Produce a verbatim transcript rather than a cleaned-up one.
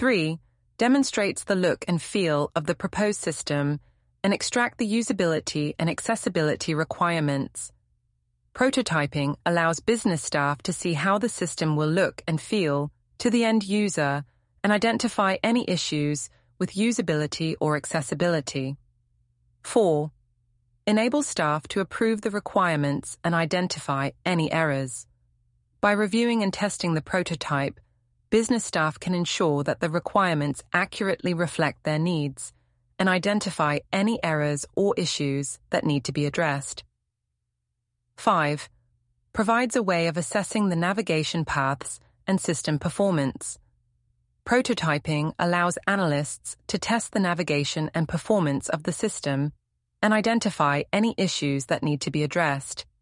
Three, demonstrates the look and feel of the proposed system and extract the usability and accessibility requirements. Prototyping allows business staff to see how the system will look and feel to the end user and identify any issues with usability or accessibility. Four, enables staff to approve the requirements and identify any errors. By reviewing and testing the prototype, business staff can ensure that the requirements accurately reflect their needs and identify any errors or issues that need to be addressed. Five, provides a way of assessing the navigation paths and system performance. Prototyping allows analysts to test the navigation and performance of the system and identify any issues that need to be addressed.